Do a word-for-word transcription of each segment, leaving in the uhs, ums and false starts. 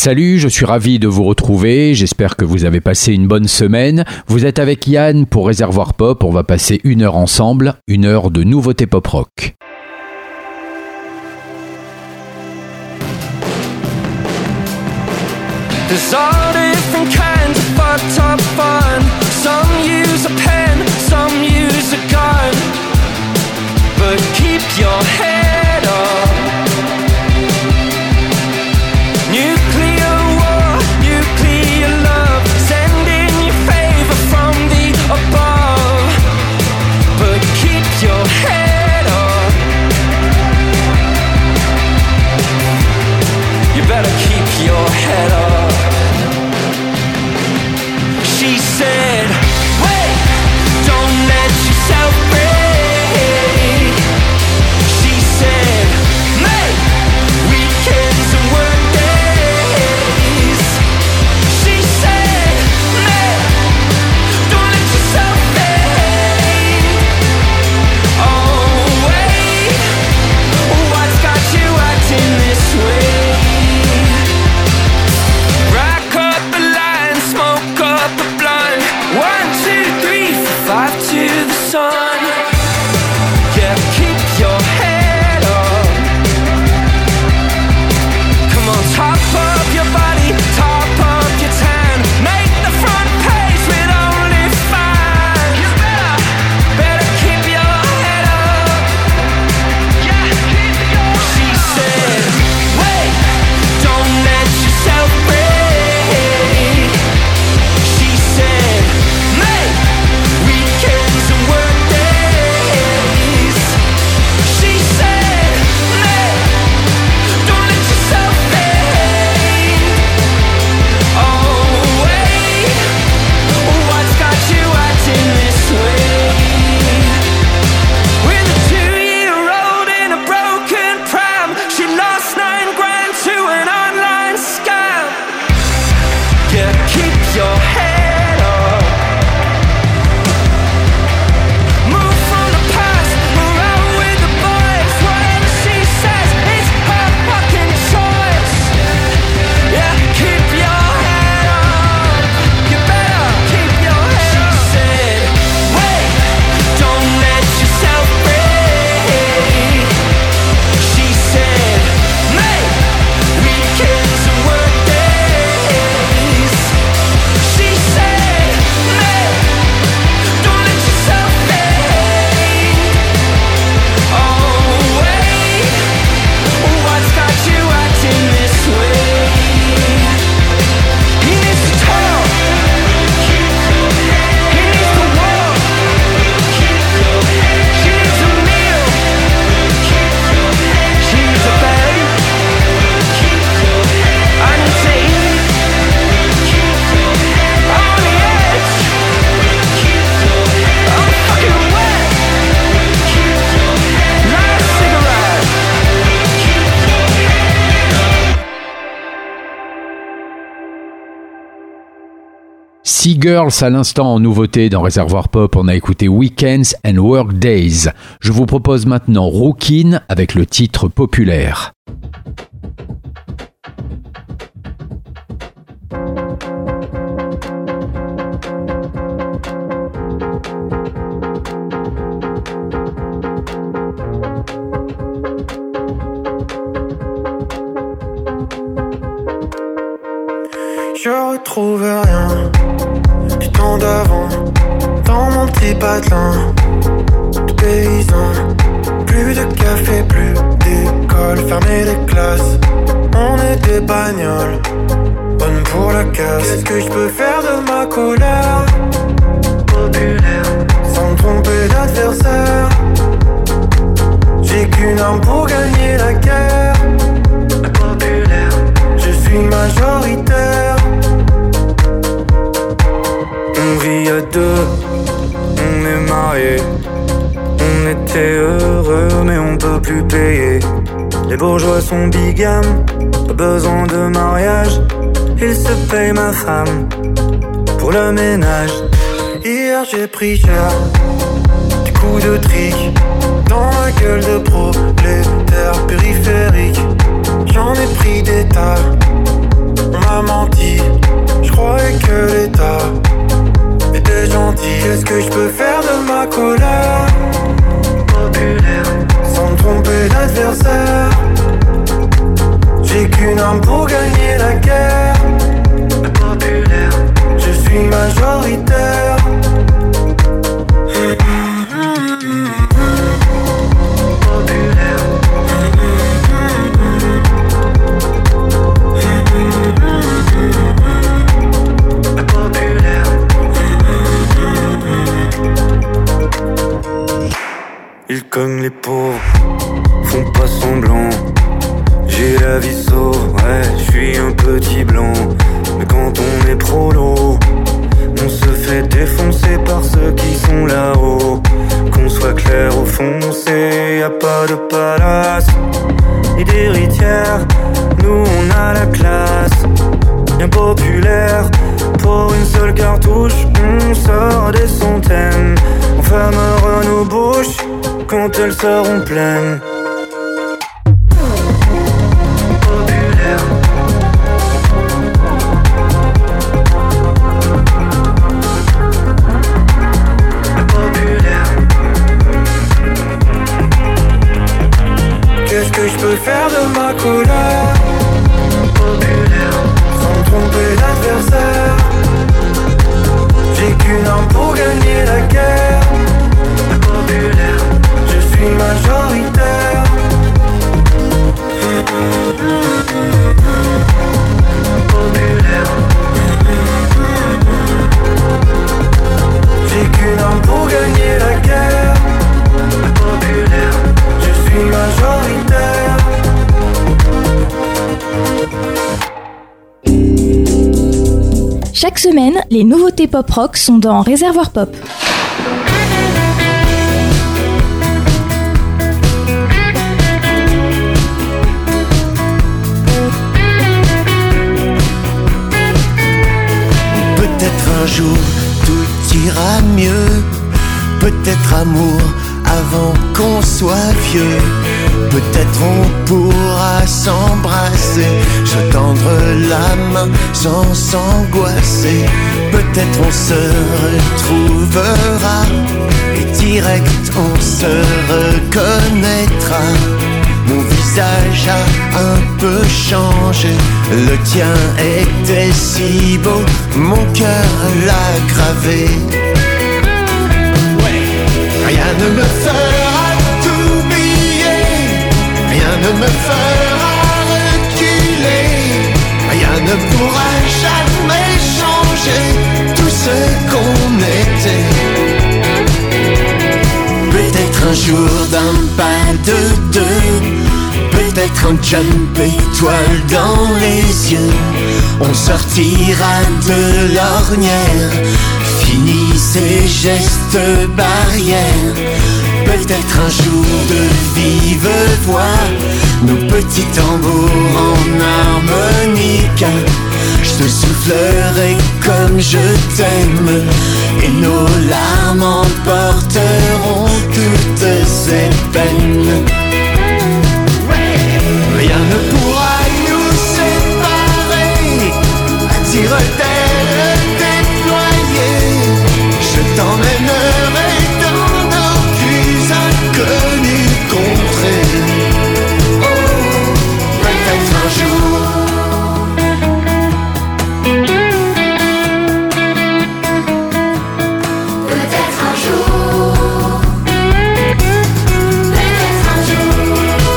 Salut, je suis ravi de vous retrouver, j'espère que vous avez passé une bonne semaine. Vous êtes avec Yann pour Réservoir Pop, on va passer une heure ensemble, une heure de nouveautés pop-rock. There's all different kinds of fucked up fun. Some use a pen, some use a gun. But keep your head up. Nuclear war, nuclear love. Send in your favor from the above. But keep your head up. You better keep your head up. She said, wait, don't let yourself break. She said, make weekends and work days. She said, make, don't let yourself fade. Oh, wait, what's got you acting this way? Rack up a line, smoke up a blunt. One, two, three, four, five to the sun. Yeah, keep your head up. Come on, top up your body, top up your tan. Make the front page with only fans. You better, better keep your head up. Yeah, keep your head up. She said, wait, don't let yourself break. She said, make weekends and work days. She said, make, don't let yourself fade. Oh, wait, what's got you acting this way? With a two-year-old in a broken pram, she lost nine grand to an online scam. Yeah, keep your head up. Move from the past, move out with the boys. Whatever she says, it's her fucking choice. Yeah, keep your head up. You better keep your head up. She said, wait, don't let yourself break. She said, make weekends and work days. She said, make, don't let yourself fade. Oh, wait, what's got you acting this way? He needs to tell. He needs to walk. She needs a meal. She needs a bed. I need to eat. I'm on the edge. I'm fucking wet. Light a cigarette. Sea Girls à l'instant en nouveauté dans Réservoir Pop, on a écouté Weekends and Work Days. Je vous propose maintenant Rookin avec le titre populaire. Je retrouve rien du temps d'avant dans mon petit patelin de paysan. Plus de café, plus d'école, fermer les classes. On est des bagnoles, bonnes pour la casse. Qu'est-ce que je peux faire de ma colère populaire sans me tromper d'adversaire? J'ai qu'une arme pour gagner la guerre populaire. Je suis majoritaire. On vit à deux, on est mariés. On était heureux mais on peut plus payer. Les bourgeois sont bigames, pas besoin de mariage. Ils se payent ma femme pour le ménage. Hier j'ai pris cher, du coup de trick dans la gueule de prolétaire périphérique. J'en ai pris des tas, on ils cognent les pauvres, font pas semblant. J'ai la vie sauve, ouais, je suis un petit blanc. Mais quand on est prolo, on se fait défoncer par ceux qui sont là-haut. Qu'on soit clair ou foncé, y a pas de palace ni d'héritière, nous on a la classe. Bien populaire, pour une seule cartouche, on sort des centaines. On fermera nos bouches quand elles seront pleines. Qu'est-ce que je peux faire de ma colère? Populaire, sans tromper l'adversaire. J'ai qu'une arme pour gagner la guerre. Populaire, je suis majoritaire. Populaire, j'ai qu'une arme pour gagner la guerre. Populaire, je suis majoritaire. Chaque semaine, les nouveautés pop-rock sont dans Réservoir Pop. Peut-être un jour tout ira mieux. Peut-être amour avant qu'on soit vieux. Peut-être on pourra s'embrasser, se tendre la main sans s'angoisser. Peut-être on se retrouvera et direct on se reconnaîtra. Mon visage a un peu changé, le tien était si beau, mon cœur l'a gravé. Ouais. Rien ne me fera t'oublier, rien ne me fera reculer, rien ne pourra jamais changer tout ce qu'on était. Peut-être un jour d'un pas de deux, peut-être un jump étoile dans les yeux. On sortira de l'ornière, fini ces gestes barrières. Peut-être un jour de vive voix, nos petits tambours en harmonica. Je te soufflerai comme je t'aime, et nos larmes emporteront toutes ces peines. Rien ne pourra nous séparer, à tire-d'aile déployée. Je t'emmènerai dans nos plus inconnues contrées. Oh, peut-être un jour. Peut-être un jour. Peut-être un jour.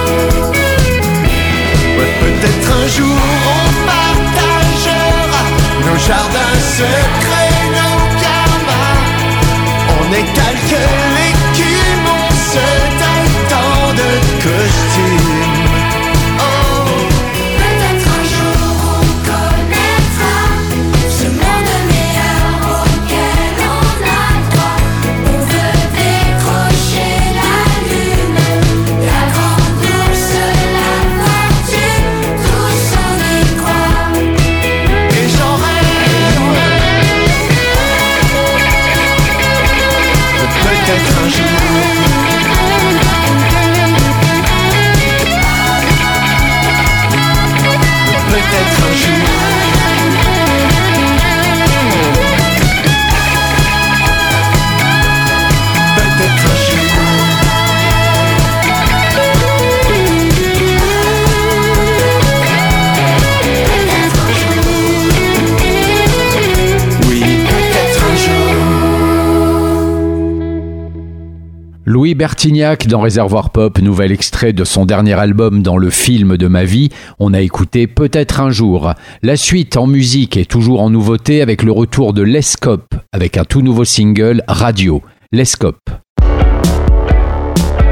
Ouais, peut-être un jour on partagera nos jardins secrets, nos karmas. On étale que l'écume, on se taille tant de costumes. Oh, Peut-être un jour on connaîtra ce monde meilleur auquel on a droit. On veut décrocher la lune, la grande ours, la fortune, tous on y croit. et j'en rêve. Peut-être un jour. Peut-être un jour. Peut-être un jour. Oui, peut-être un jour. Louis Bertignac dans Réservoir Pop, nouvel extrait de son dernier album Dans le film de ma vie. On a écouté Peut-être un jour. La suite en musique est toujours en nouveauté avec le retour de Lescope avec un tout nouveau single Radio. Lescope.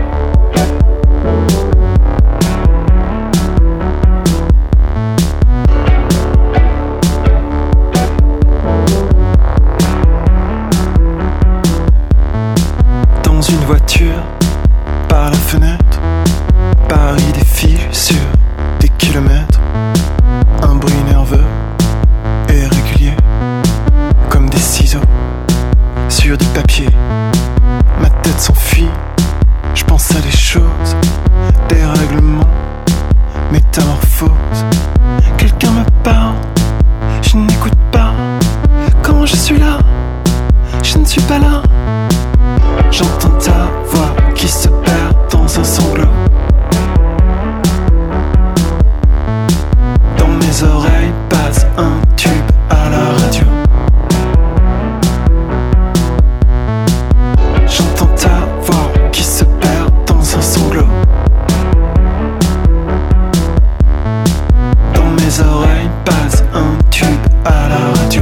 voiture par la fenêtre. Paris défile sur des kilomètres. Un bruit nerveux et régulier, comme des ciseaux sur du papier. Ma tête s'enfuit, je pense à des choses, des règlements, métamorphose. Quelqu'un me parle, je n'écoute pas. Quand je suis là, je ne suis pas là. J'entends ta voix qui se perd dans un sanglot. Dans mes oreilles passe un tube à la radio. J'entends ta voix qui se perd dans un sanglot. Dans mes oreilles passe un tube à la radio.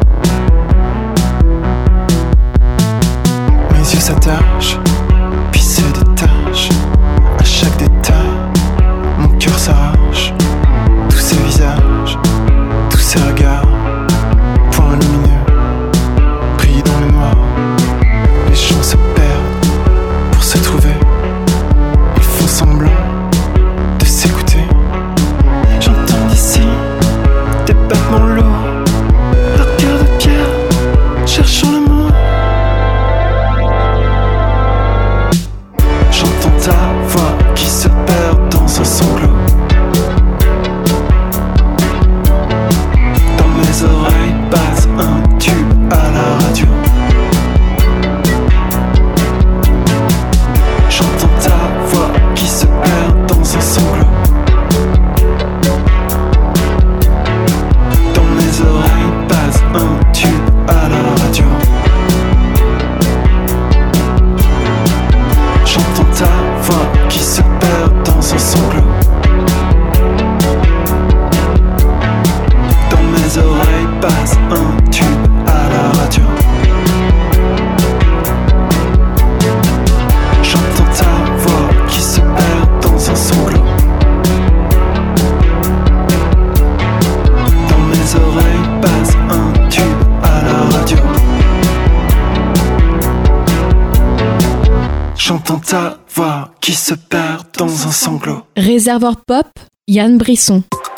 Mes yeux s'attachent, puis se détachent. À chaque détail, mon cœur s'arrache. Tous ces visages, tous ces regards, points lumineux, pris dans le noir. Les gens se perdent pour se trouver. Ils font semblant de s'écouter. J'entends d'ici des battements lourds, leur cœur de pierre, cherchant le mot. J'entends ta voix qui se perd dans un sanglot. Dans mes oreilles passe un tube à la radio. J'entends ta voix qui se perd dans un sanglot. Dans mes oreilles passe un tube à la radio. J'entends ta voix qui se perd dans un sanglot. Dans mes oreilles passe un tube à la radio. J'entends ta voix qui se perd dans un sanglot. Dans mes oreilles passe un tube à la radio. J'entends ta voix qui se perd dans un sanglot. Réservoir Pop, Yann Brisson.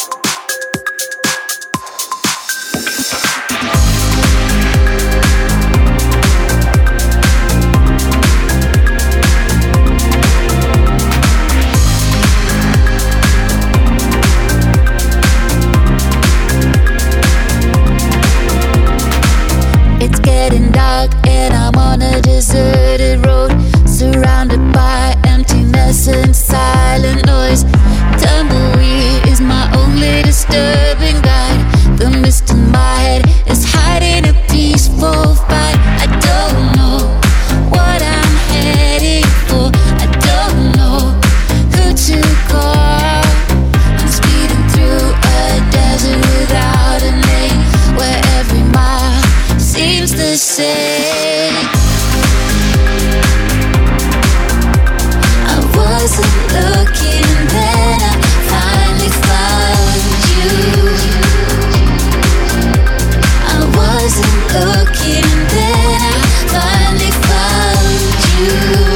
It's getting dark and I'm on a deserted road, surrounded by emptiness and silent noise. Tumbleweed is my only disturbing guide. The mist in my head is hiding a peaceful fight. I don't know what I'm heading for. I don't know who to call. I'm speeding through a desert without a name, where every mile seems the same. I wasn't looking, then I finally found you. I wasn't looking, then I finally found you.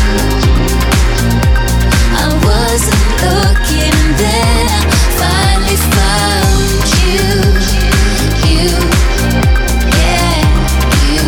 I wasn't looking, then I finally found you. You, yeah, you.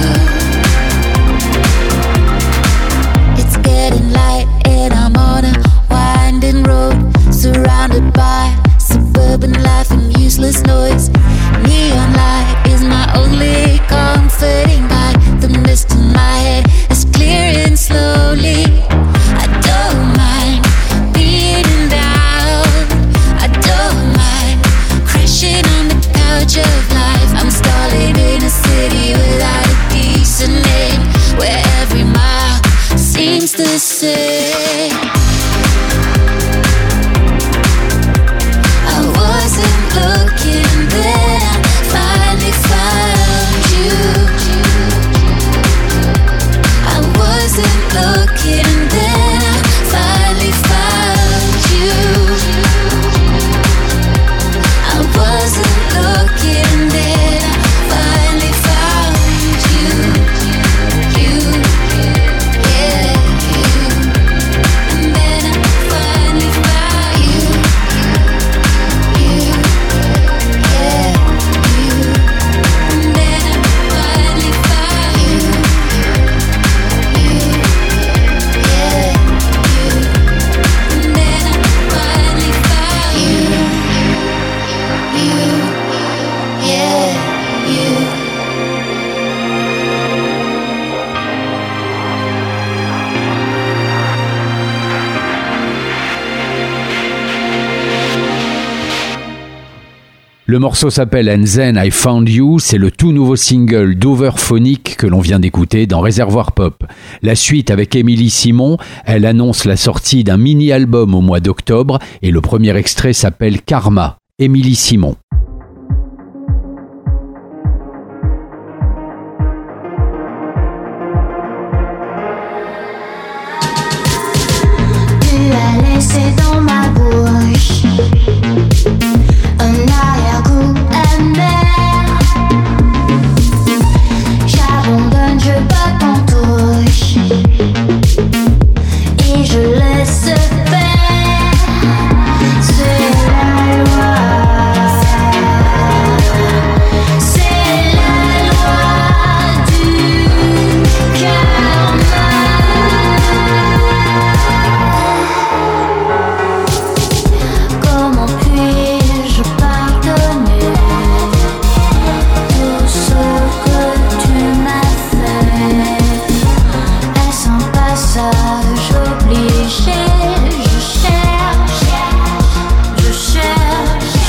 It's getting light and I'm on a winding road, surrounded by suburban life and useless noise. Neon light is my only comforting guide. The mist in my head is clearing slowly. I don't mind being down. I don't mind crashing on the couch of life. I'm stalling in a city without a decent name, where every mile seems the same. I wasn't looking, then I finally found you. I wasn't looking, then I finally found you. I wasn't looking, then I finally found you. You, yeah. Le morceau s'appelle And Then I Found You, c'est le tout nouveau single d'Overphonic que l'on vient d'écouter dans Réservoir Pop. La suite avec Émilie Simon, elle annonce la sortie d'un mini-album au mois d'octobre et le premier extrait s'appelle Karma. Émilie Simon. Tu as laissé dans ma bouche un arrière-goût amer. J'abandonne, je bats ton touche et je laisse faire. C'est la loi, c'est la loi du karma. Comment puis-je pardonner tout ce que tu m'as fait? Est-ce un passage obligé? Je cherche, je cherche.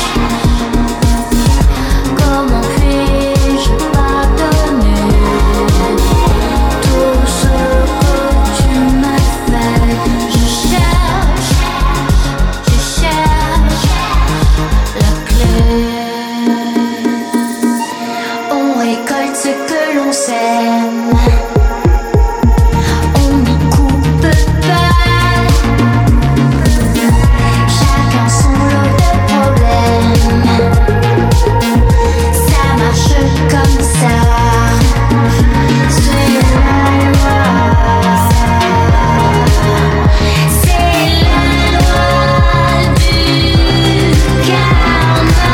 Comment puis-je pardonner tout ce que tu m'as fait? Je cherche, je cherche la clé. On récolte ce que l'on sème. On n'y coupe pas. Chacun son lot de problèmes. Ça marche comme ça. C'est la loi. C'est la loi du karma.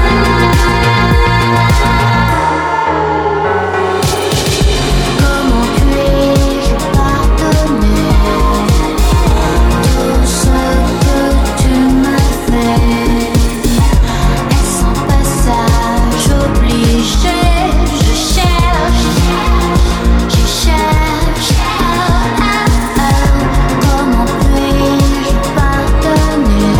Comment puis-je pardonner tout ce que tu m'as fait? Est-ce un passage obligé? Je cherche, je cherche. Ah, ah, ah. Comment puis-je pardonner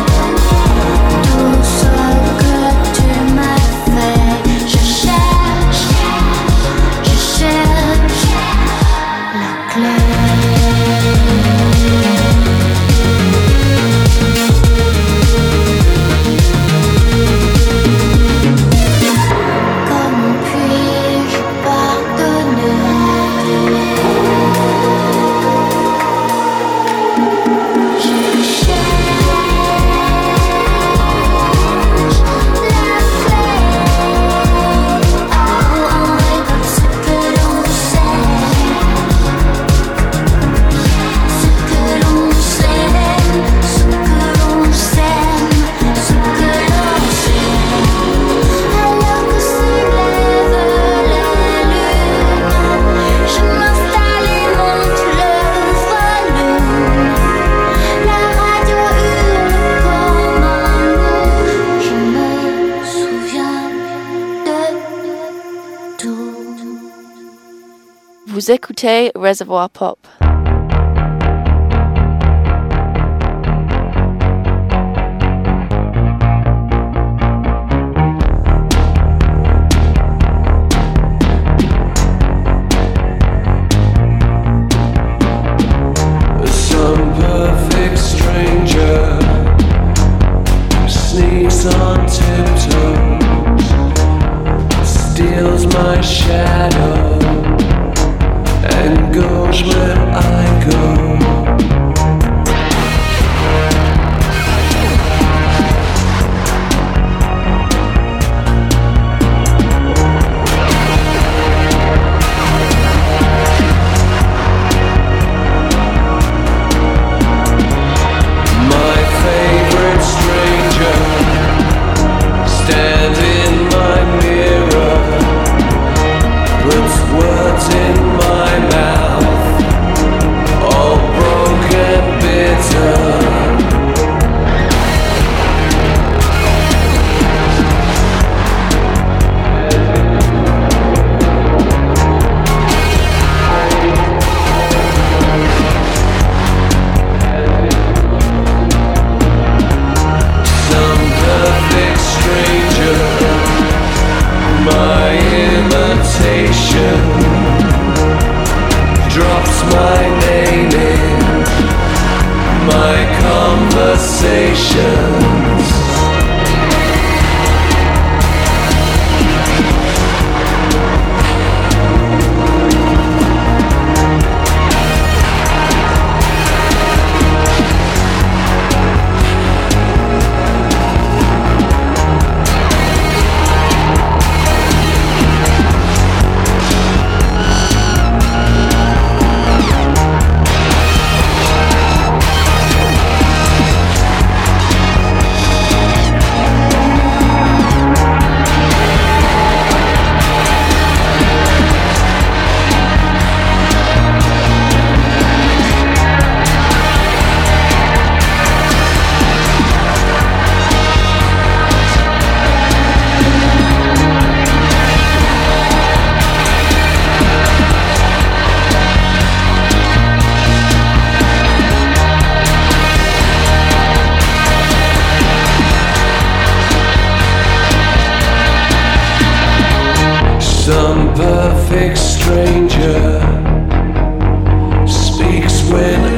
tout ce que tu m'as fait? Je cherche, je cherche la clé. Comment puis-je pardonner? Je cherche la clé. Oh, on récolte ce que l'on sème. Ce que l'on sème, ce que l'on sème, ce que l'on sème. Alors que s'élève la lune, je m'installe et monte le volume. La radio hurle comme un loup. Je me souviens de tout. Vous écoutez Réservoir Pop. Some perfect stranger sneaks on tiptoes, steals my shadow, and goes where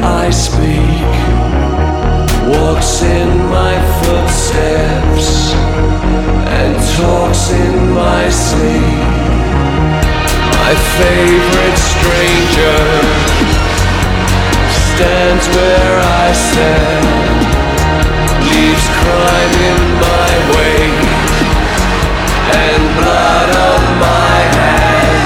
I speak, walks in my footsteps, and talks in my sleep. My favorite stranger stands where I stand, leaves crime in my wake, and blood on my hands.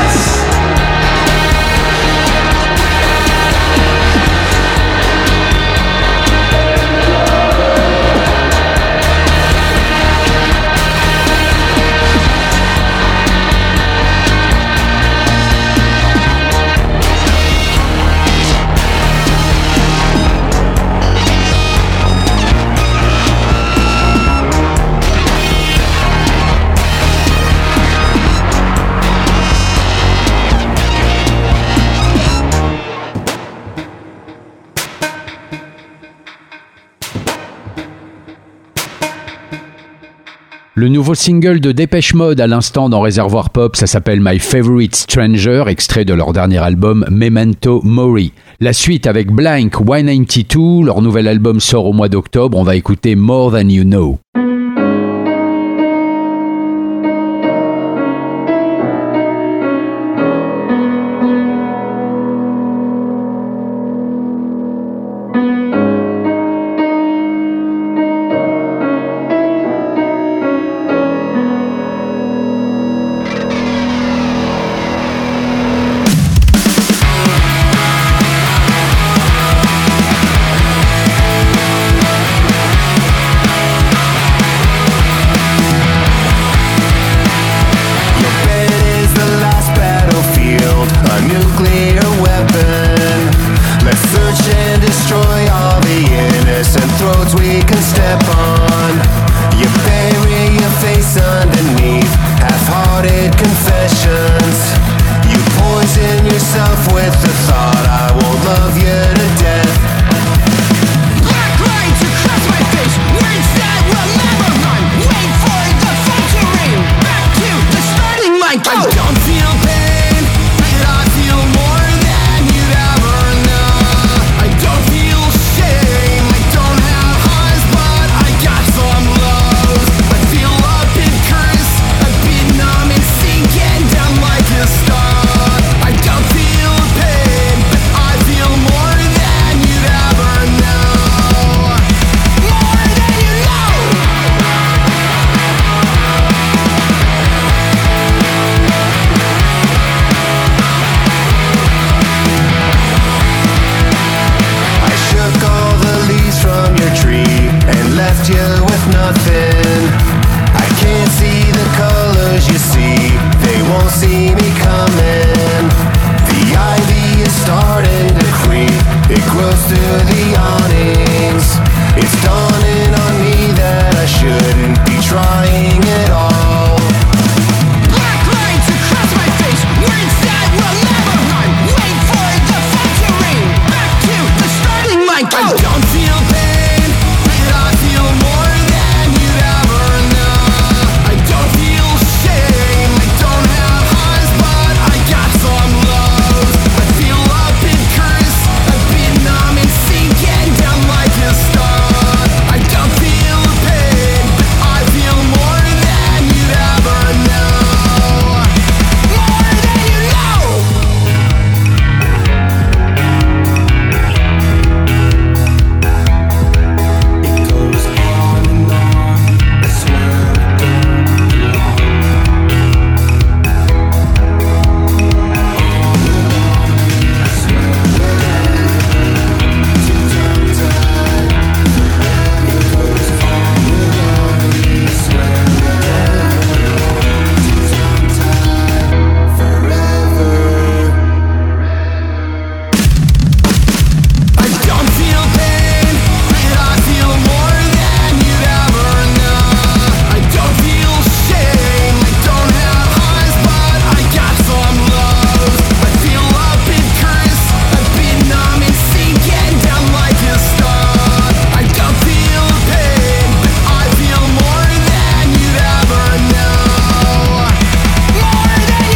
Le nouveau single de Dépêche Mode à l'instant dans Réservoir Pop, ça s'appelle My Favorite Stranger, extrait de leur dernier album Memento Mori. La suite avec Blank cent quatre-vingt-douze, leur nouvel album sort au mois d'octobre, on va écouter More Than You Know.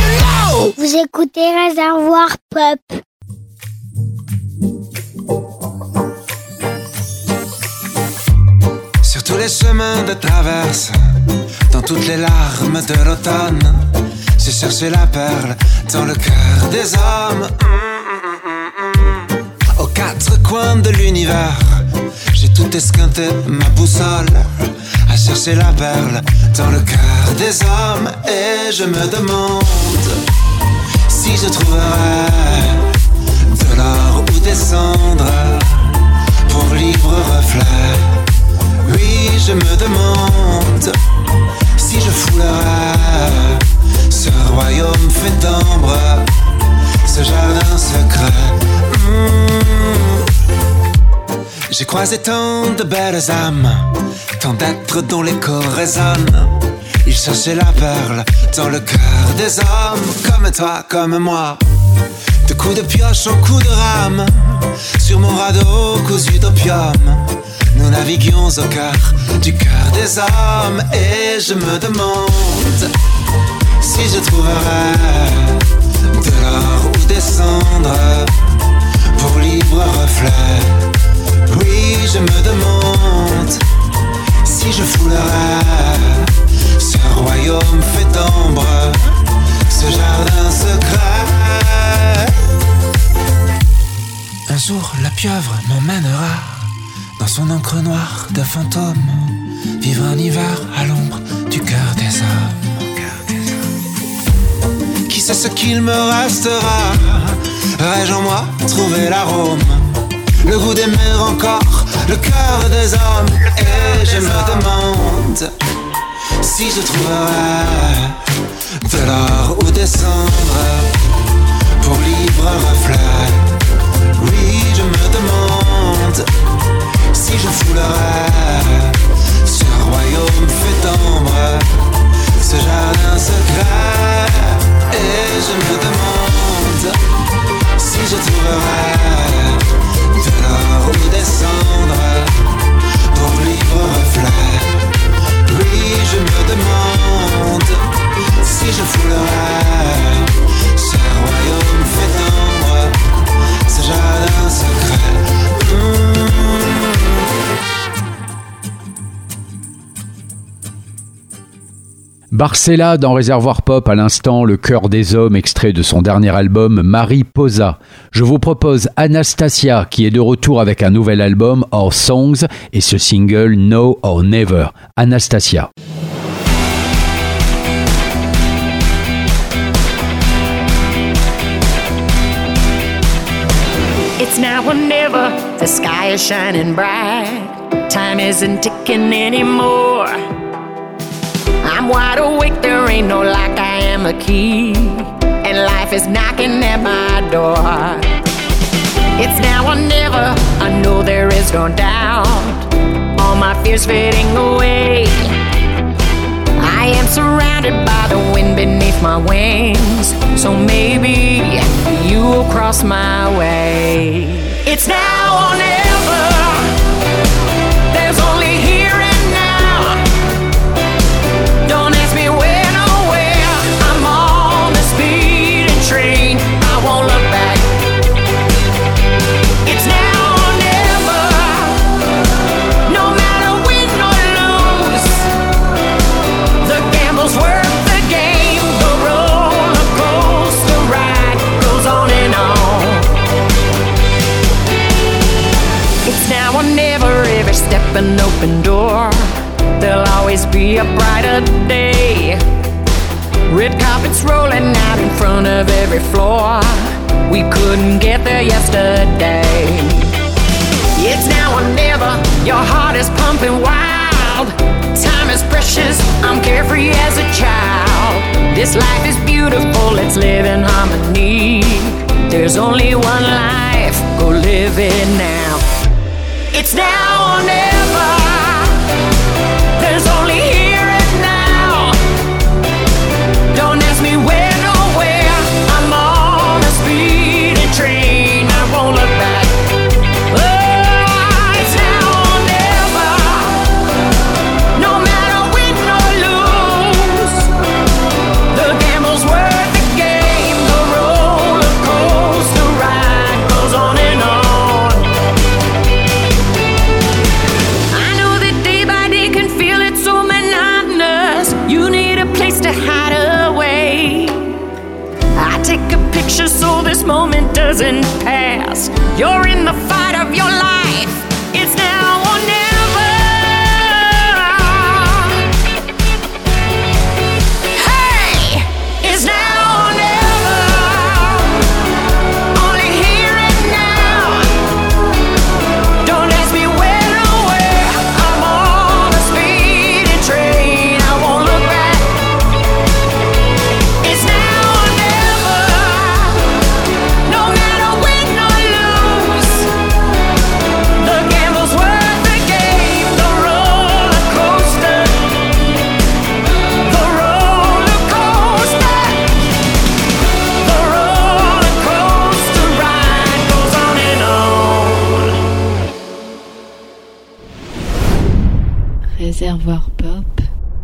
Écoutez Réservoir Pop. les chemins de traverse, dans toutes les larmes de l'automne, j'ai cherché la perle dans le cœur des hommes. Aux quatre coins de l'univers, j'ai tout esquinté ma boussole, à chercher la perle dans le cœur des hommes. Et je me demande si je trouverai de l'or ou des cendres pour libre reflet. Oui, je me demande si je foulerai ce royaume fait d'ambre, ce jardin secret. Mmh. J'ai croisé tant de belles âmes, tant d'êtres dont l'écho résonne. Ils cherchaient la perle dans le cœur des hommes, comme toi, comme moi. De coups de pioche en coups de rame, sur mon radeau cousu d'opium, nous naviguions au cœur du cœur des hommes. Et je me demande si je trouverai de l'or ou des cendres pour libre reflet. Oui, je me demande si je foulerai ce royaume fait d'ombre, ce jardin secret. Un jour la pieuvre m'emmènera dans son encre noire de fantôme, vivre un hiver à l'ombre du cœur des hommes. Qui sait ce qu'il me restera? Vais-je en moi trouver l'arôme, le goût d'aimer encore le cœur des hommes? Et je me demande si je trouverai de l'or ou des cendres pour libre reflet. Oui, je me demande si je foulerai ce royaume fait d'ombre, ce jardin secret. Et je me demande si je trouverai de l'or ou des cendres pour libre reflet. Oui, je me demande si je foulerai ce royaume fait d'ombre, ce jardin secret. Mmh. Barcella dans Réservoir Pop à l'instant, le cœur des hommes, extrait de son dernier album Mariposa. Je vous propose Anastasia qui est de retour avec un nouvel album Our Songs et ce single Now or Never. Anastasia. It's now or never, the sky is shining bright. Time isn't ticking anymore. I'm wide awake, there ain't no lock, I am a key. And life is knocking at my door. It's now or never, I know there is no doubt. All my fears fading away. I am surrounded by the wind beneath my wings. So maybe you will cross my way. It's now or never. There's only here and now. Don't ask me when or where. I'm on the speeding train. I won't look back. It's now or never. No matter win or lose, the gamble's worth the game. The roller coaster ride goes on and on. It's now or never. Every step an open door. There'll always be a brighter day. Red carpets rolling out in front of every floor. We couldn't get there yesterday. It's now or never. Your heart is pumping wild. Time is precious. I'm carefree as a child. This life is beautiful. Let's live in harmony. There's only one life. Go live it now. It's now or never. There's only here and now. Don't ask me when or where. I'm on a speeding train. I won't look back. Oh, it's now or never. No matter win or lose, the gamble's worth the game. The roller coaster ride goes on and on. Réservoir Pop.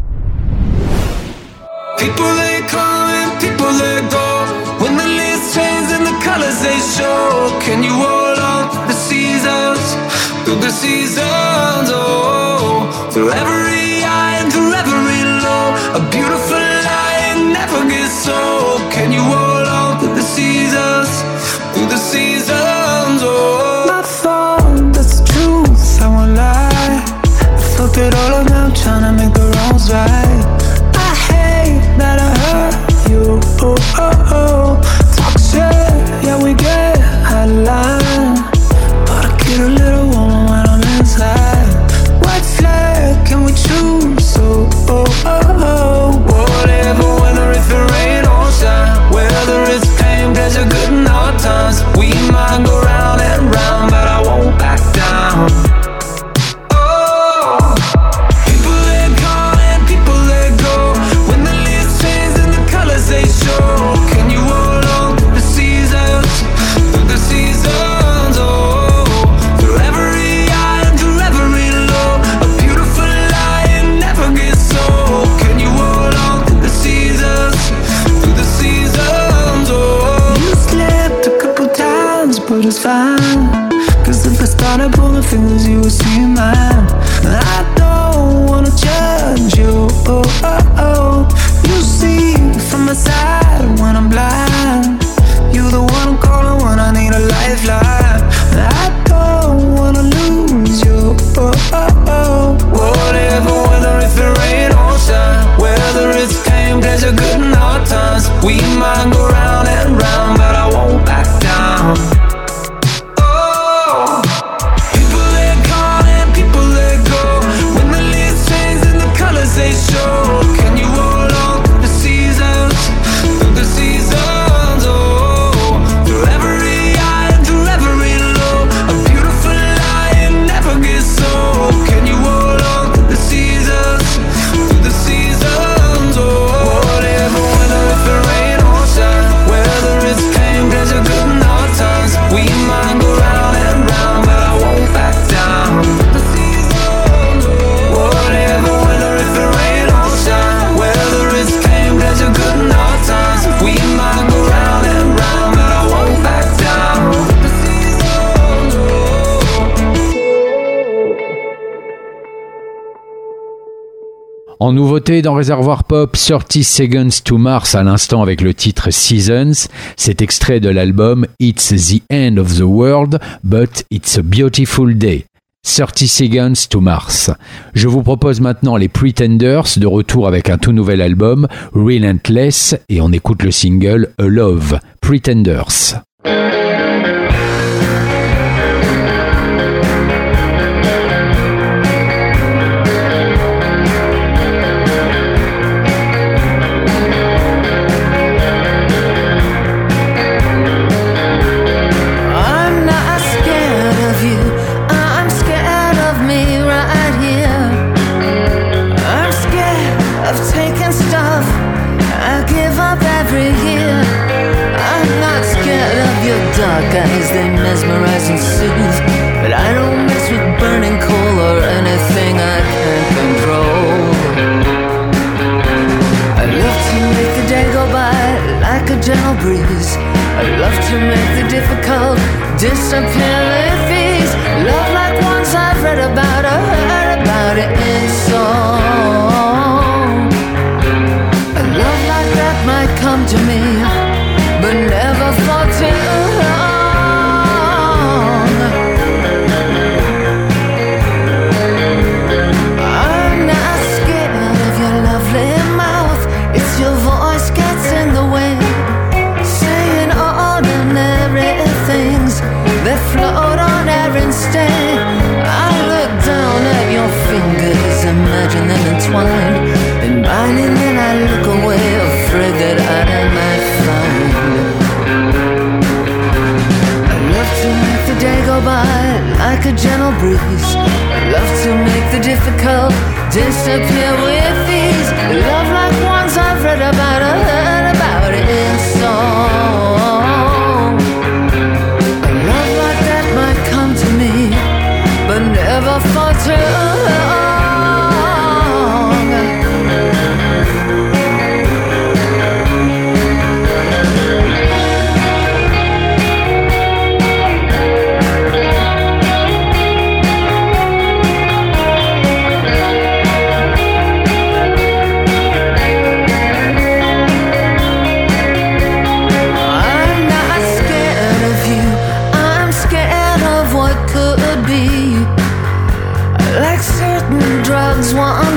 People they come and people they go. When the leaves change and the colors they show. Can you hold on to the seasons? Through the seasons, oh. Through every high and through every low. A beautiful light never gets old. Can you hold on to the seasons? Through the seasons, oh. My fault, that's the truth, I won't lie. I fucked it all up now, trying to make the wrongs right. I hate that I hurt you, oh, oh, oh. Talk shit, yeah we get out of line. But I get a little warm when I'm inside. White flag, can we choose, oh, oh, oh, oh. Whatever, whether it's the rain or shine. Whether it's pain, pleasure, good and hard times. We might go round and round, but I won't back down. Oh, people they come and people they go. When the leaves change and the colors they show. Can you hold on to the seasons? Through the seasons, oh. Through every high and through every low. A beautiful light never gets old. Can you hold on to the seasons? Through the seasons, oh. You slipped a couple times, but it's fine. Cause if I started pulling fingers, you would see mine. I don't wanna judge you, oh, oh, oh. You see from my side when I'm blind. You the one I'm calling when I need a lifeline. I don't wanna lose you, oh, oh, oh. Whatever, whether it's the rain or shine. Whether it's pain, pleasure, good and hard times. We might go round and round, but I won't back down. Oh, people they come and people they go. When the leaves change and the colors they show. Can you hold on to the seasons? Through the seasons, oh. Through every high and through every low. A beautiful light never gets old. Can you hold on to the seasons? Through the seasons, oh. Whatever, whether it's the rain or shine. Whether it's pain, pleasure, good and hard times. We might go round and round, but I won't back down. The seasons, oh. Whatever, whether it's the rain or shine. Whether it's pain, pleasure, good and hard times. We might go round and round, but I won't back down. The seasons, En nouveauté dans Réservoir Pop, thirty Seconds to Mars à l'instant avec le titre Seasons. C'est extrait de l'album It's the End of the World, but it's a Beautiful Day. thirty Seconds to Mars. Je vous propose maintenant les Pretenders de retour avec un tout nouvel album, Relentless, et on écoute le single A Love, Pretenders. I'm not scared of you, I'm scared of me right here. I'm scared of taking stuff I give up every year. I'm not scared of your dark eyes, they mesmerize and soothe. But I don't mess with burning coal or anything I can't control. I love to make the day go by like a gentle breeze. I love to make the difficult disappear with ease. Love like ones I've read about or heard about it in song. A love like that might come to me, but never for too long. I'm not scared of your lovely mouth. It's your voice gets in the way, saying ordinary things that float on air and stay. I look down at your fingers, imagine them entwined, and binding, then I look away, afraid that I might find. I love to make the day go by like a gentle breeze. I love to make the difficult disappear with ease. Love like ones I've read about or heard about it in song. A love like that might come to me, but never for too long.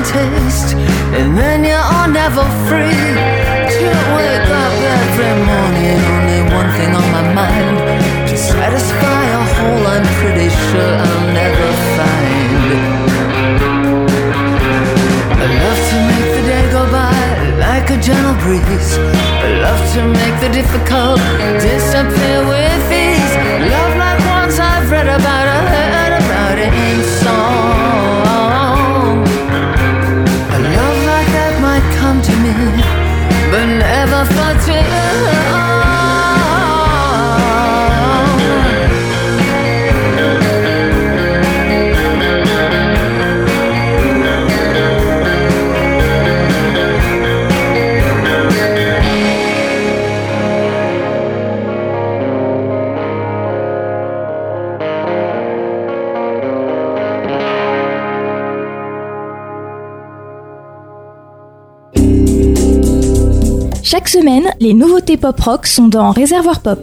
taste, and then you're never free. To wake up every morning, only one thing on my mind, to satisfy a hole I'm pretty sure I'll never find. I love to make the day go by like a gentle breeze. I love to make the difficult disappear with ease. Love like ones I've read about or heard about it in song. A love like that might come to me, but never for too long. Chaque semaine, les nouveautés pop-rock sont dans Réservoir Pop.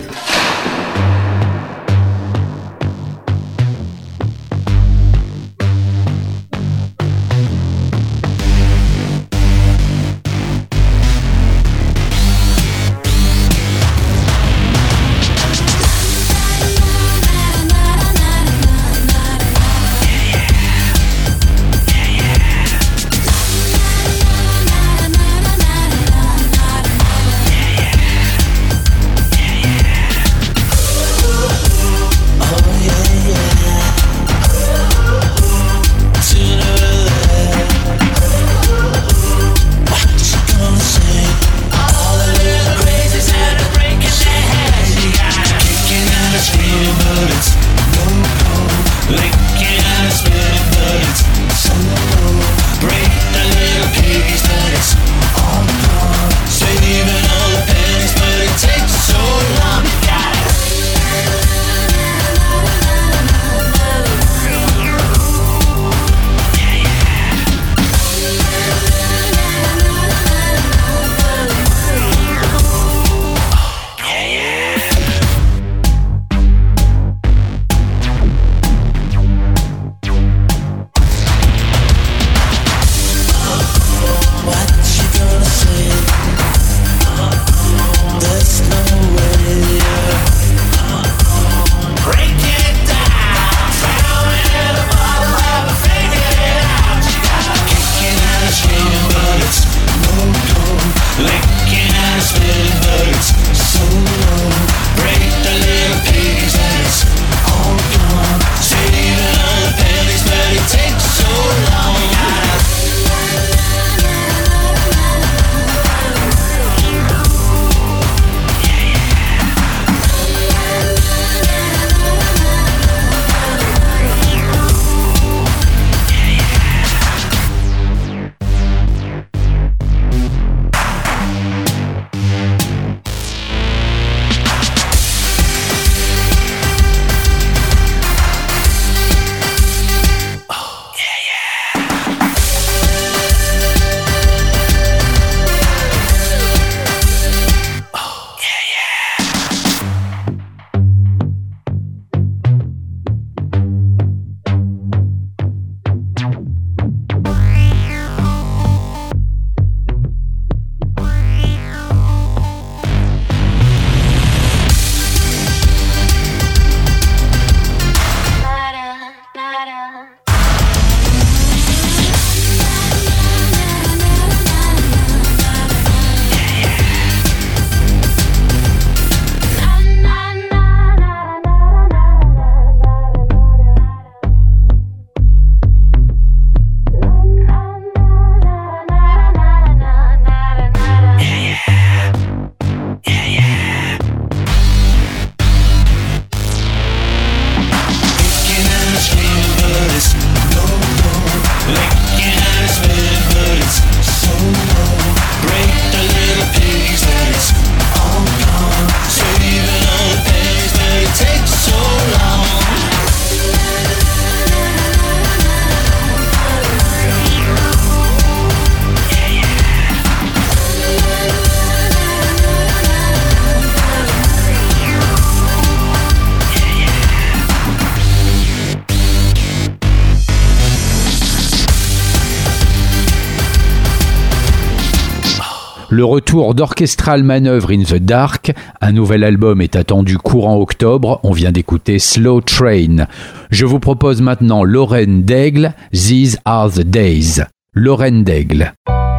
Le retour d'Orchestral Manoeuvre in the Dark, un nouvel album est attendu courant octobre, on vient d'écouter Slow Train. Je vous propose maintenant Lorraine Daigle, These Are the Days. Lorraine Daigle.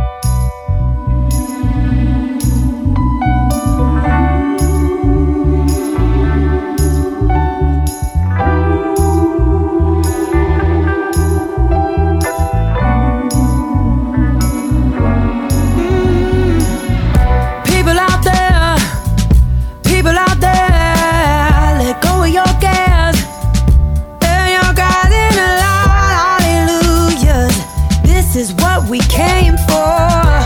We came for.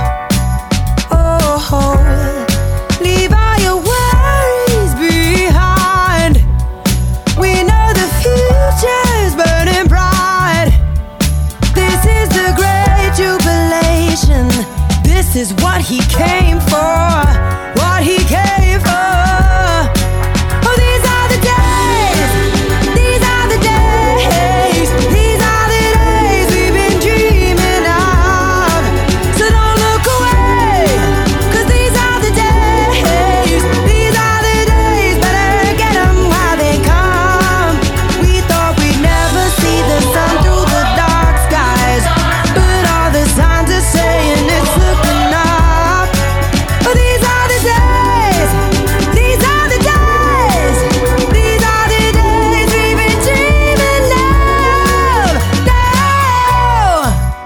Oh, leave all your worries behind. We know the future's burning bright. This is the great jubilation. This is what he came for. What he came for. Oh, these are the days. These are the days. These are the days we've been dreaming of. So don't look away, 'cause these are the days. These are the days. Better get 'em while they come. We thought we'd never see the sun through the dark skies, but all the signs are saying it's looking up. Oh, these are the days. These are the days. These are the days we've been dreaming of. Now,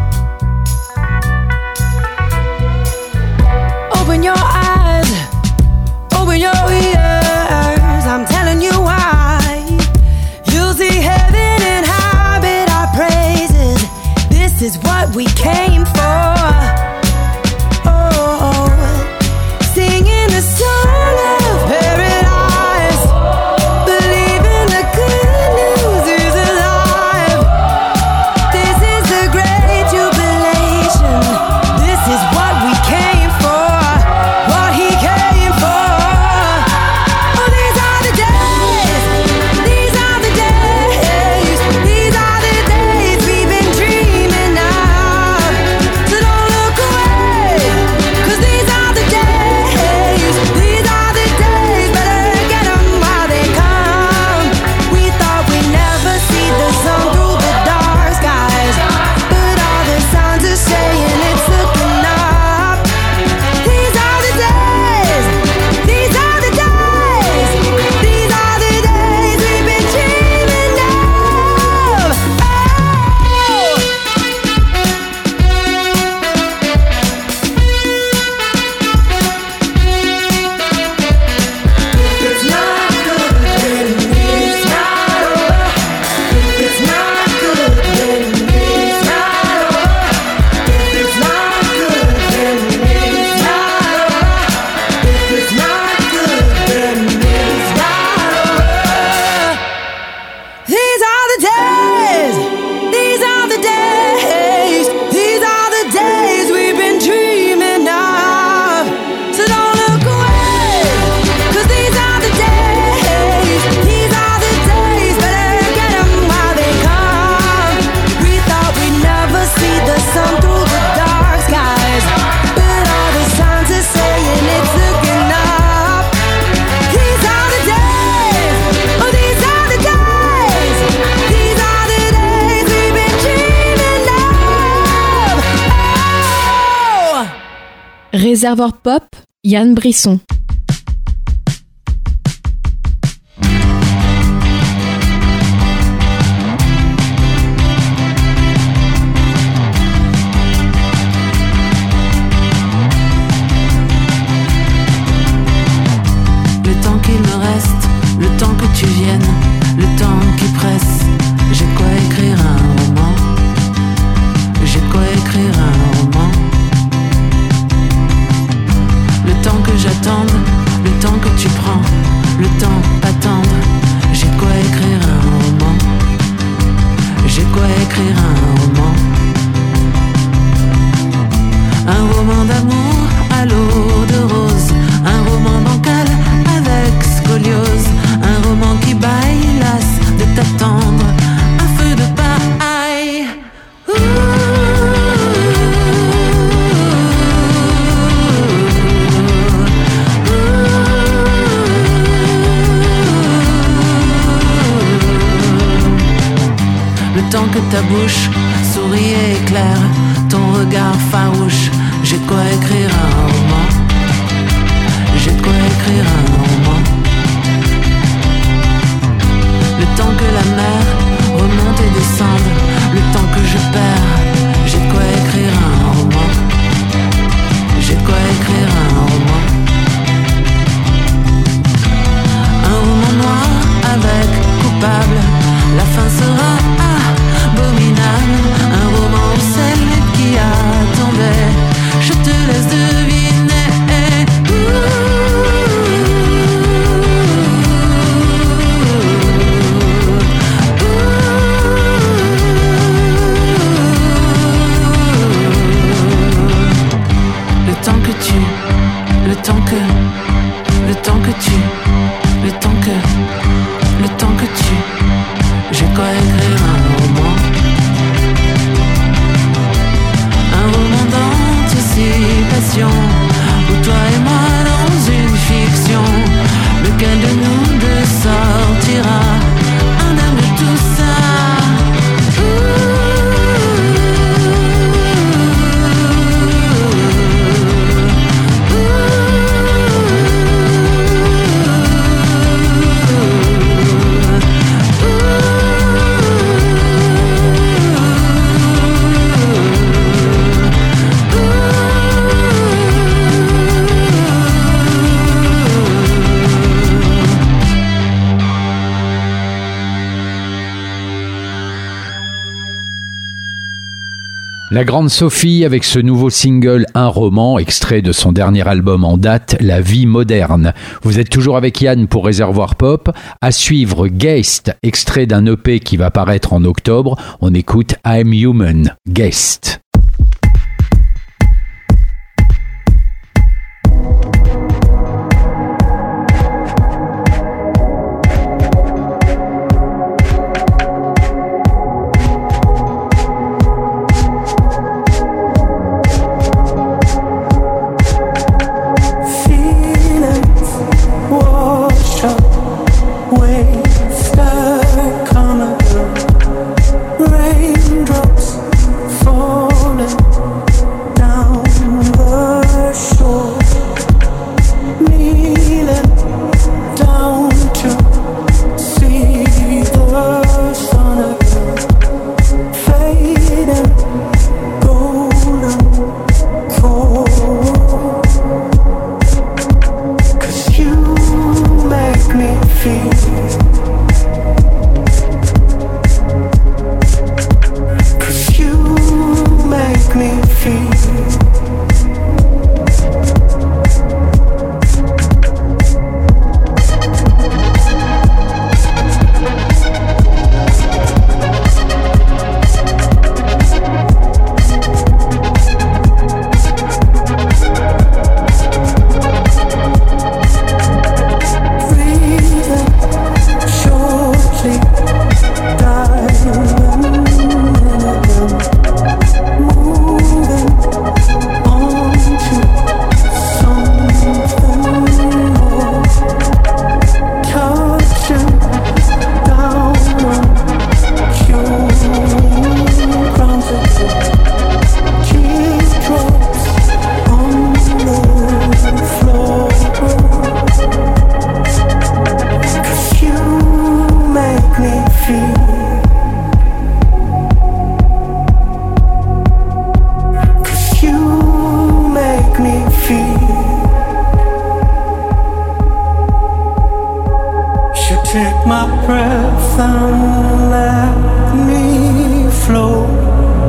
open your eyes, open your ears. I'm telling you why. You'll see heaven inhabit our praises. This is what we came for. Oh, singing the song of paradise. Believing the good news is alive. This is the great jubilation. This is what we came for. What he came for. Oh, these are the days. These are the days. These are the days we've been dreaming of. So don't look away, 'cause these are the days. These are the days. Better get 'em while they come. We thought we'd never see the sun through the dark skies, but all the signs are saying it's looking up. These are the days. These are the days. These are the days we've been dreaming of. Oh. It's not good, then it's not over. It's not good, then it's not over. It's not good, then it's not over. It's not good, then it's not over. These are the days. These are the days. These are the days we've been dreaming of. So don't look away, 'cause these are the days. These are the days. Better get 'em while they come. We thought we'd never see the sun through the dark skies, but all the signs are saying it's looking up. These are the days. Oh, these are the days. These are the days we've been dreaming of. Oh. Réservoir Pop, Yann Brisson. Le temps qu'il me reste, le temps que tu viennes, le temps qui presse. J'ai de quoi écrire un roman. J'ai de quoi écrire un roman. Le temps que j'attende, le temps que tu prends, le temps attendre. J'ai de quoi écrire un roman. J'ai de quoi écrire un roman. Un roman d'amour à l'eau de rose. Un roman bancal avec scoliose. Un roman qui baille, las de t'attendre. Un feu de paille. Ouh. ta bouche, souris et éclair, ton regard farouche. J'ai de quoi écrire un roman. J'ai de quoi écrire un roman. Le temps que la mer remonte et descende, le temps que je perds, j'ai de quoi écrire un roman. J'ai de quoi écrire un roman. Un roman noir avec coupable, la fin sera abominable. Un roman où celle qui attendait, je te laisse deviner. Le temps que tu, le temps que, le temps que tu, le temps que, le temps que tu, j'ai quoi écrire un roman. Un roman d'anticipation, où toi et moi dans une fiction, lequel de nous deux sortira indemne de tout ça. La grande Sophie avec ce nouveau single Un roman, extrait de son dernier album en date, La vie moderne. Vous êtes toujours avec Yann pour Réservoir Pop. À suivre Guest, extrait d'un E P qui va paraître en octobre. On écoute I'm Human, Guest. Raindrops falling Take my breath and let me float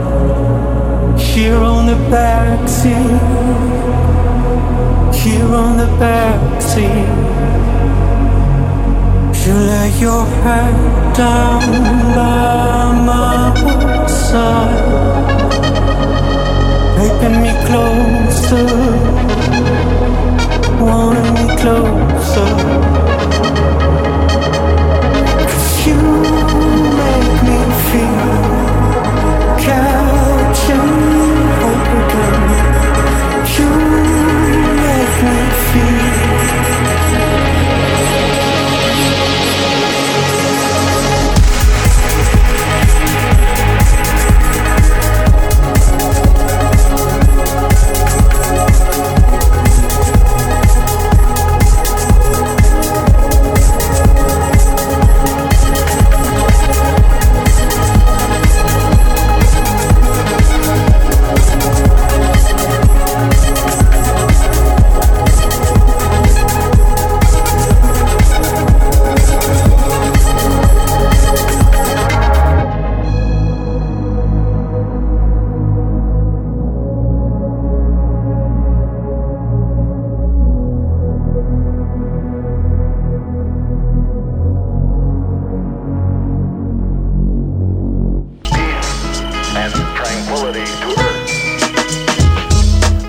here on the backseat, here on the backseat. You lay your head down by my side, making me closer, wanting me closer. You make me feel, catching hope again. You make me feel.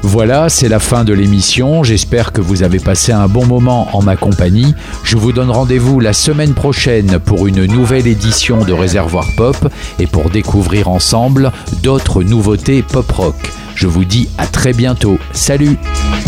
Voilà, c'est la fin de l'émission. J'espère que vous avez passé un bon moment en ma compagnie. Je vous donne rendez-vous la semaine prochaine pour une nouvelle édition de Réservoir Pop et pour découvrir ensemble d'autres nouveautés pop-rock. Je vous dis à très bientôt. Salut!